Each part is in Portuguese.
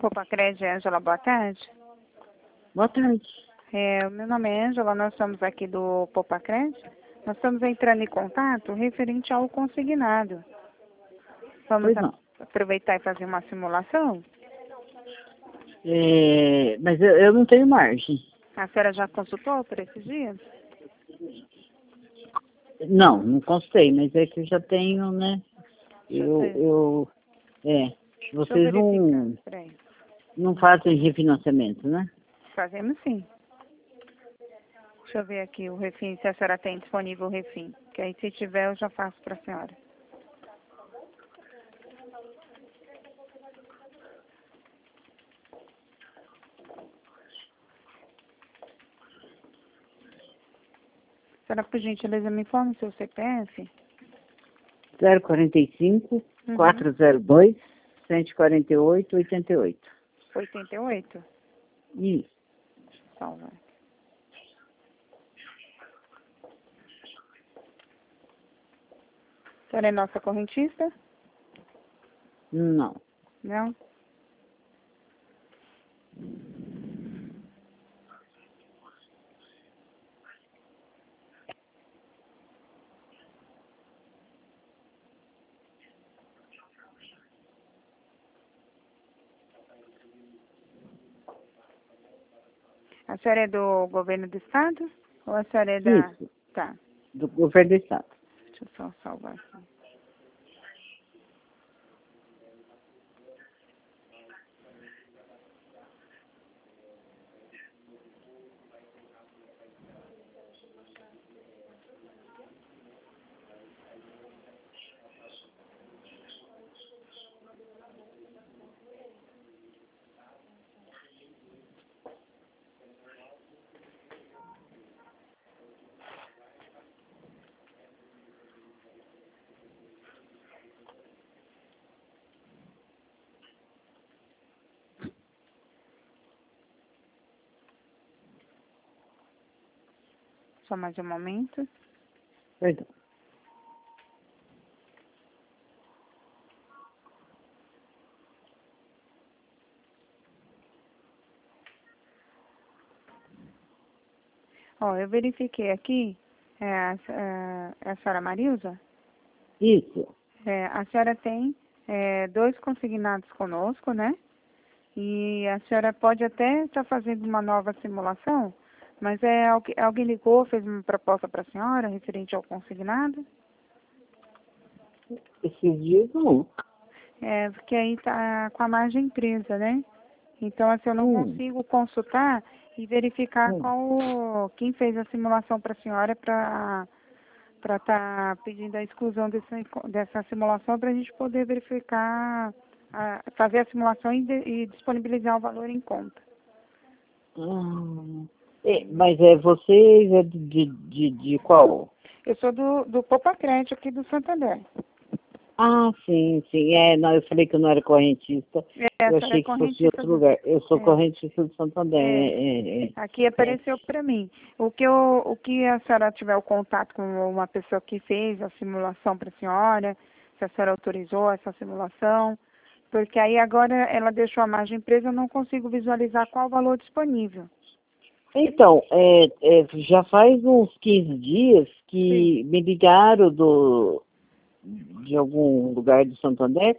Popacred, Ângela, boa tarde. Boa tarde. Meu nome é Ângela, nós estamos aqui do Popacred. Nós estamos entrando em contato referente ao consignado. Vamos aproveitar e fazer uma simulação? Mas eu não tenho margem. A senhora já consultou por esses dias? Não constei, mas é que eu já tenho, né? Vocês não fazem refinanciamento, né? Fazemos sim. Deixa eu ver aqui o refim, se a senhora tem disponível o refim. Que aí se tiver eu já faço para a senhora. Senhora, por gentileza, me informe o seu CPF. 045 402 148 88. 88? Isso. Salva. A senhora é nossa correntista? Não. Não? A senhora é do governo do estado? Ou a senhora é da... Isso. Tá. Do governo do estado. Deixa eu só salvar aqui. Só mais um momento. Perdão. Ó, eu verifiquei aqui, a senhora Marilza? Isso. A senhora tem 2 consignados conosco, né? E a senhora pode até estar fazendo uma nova simulação, mas alguém ligou, fez uma proposta para a senhora referente ao consignado? Esses dias não. Porque aí está com a margem presa, né? Então, assim, eu não consigo consultar e verificar quem fez a simulação para a senhora para estar pedindo a exclusão dessa simulação para a gente poder verificar, fazer a simulação e disponibilizar o valor em conta. Mas vocês de qual? Eu sou do Popacred aqui do Santander. Ah, sim. Não, eu falei que eu não era correntista. Eu achei que fosse de outro lugar. Eu sou correntista do Santander. Aqui apareceu para mim. O que a senhora tiver o contato com uma pessoa que fez a simulação para a senhora, se a senhora autorizou essa simulação, porque aí agora ela deixou a margem presa, eu não consigo visualizar qual o valor disponível. Então, já faz uns 15 dias que me ligaram de algum lugar do Santander,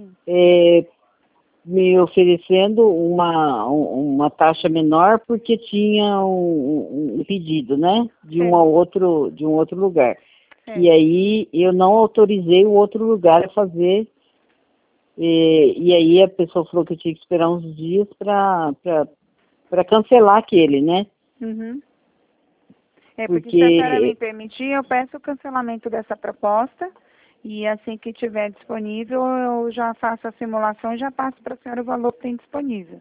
me oferecendo uma taxa menor porque tinha um pedido, né, de um outro lugar. E aí eu não autorizei o outro lugar a fazer, e aí a pessoa falou que eu tinha que esperar uns dias para cancelar aquele, né? Uhum. Porque se a senhora me permitir, eu peço o cancelamento dessa proposta e assim que tiver disponível, eu já faço a simulação e já passo para a senhora o valor que tem disponível.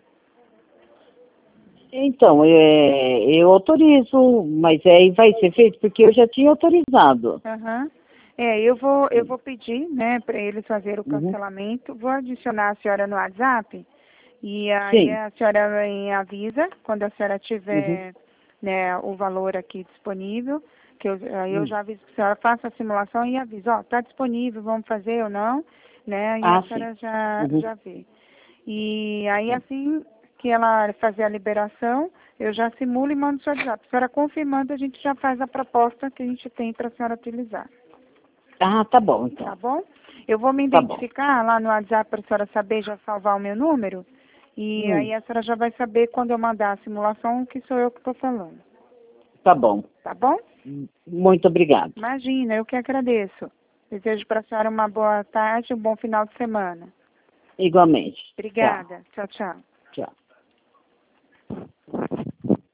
Então, eu autorizo, mas aí vai ser feito porque eu já tinha autorizado. Uhum. Eu vou pedir, né, para eles fazerem o cancelamento, vou adicionar a senhora no WhatsApp e aí a senhora me avisa quando a senhora tiver né, o valor aqui disponível, que eu já aviso que a senhora faça a simulação e avisa, está disponível, vamos fazer ou não, né, e a senhora já vê. E aí, assim que ela fazer a liberação, eu já simulo e mando o seu WhatsApp. A senhora confirmando, a gente já faz a proposta que a gente tem para a senhora utilizar. Ah, tá bom, então. Tá bom? Eu vou me identificar lá no WhatsApp para a senhora saber, já salvar o meu número. E aí a senhora já vai saber quando eu mandar a simulação que sou eu que estou falando. Tá bom. Tá bom? Muito obrigado. Imagina, eu que agradeço. Desejo para a senhora uma boa tarde, um bom final de semana. Igualmente. Obrigada. Tchau, tchau. Tchau.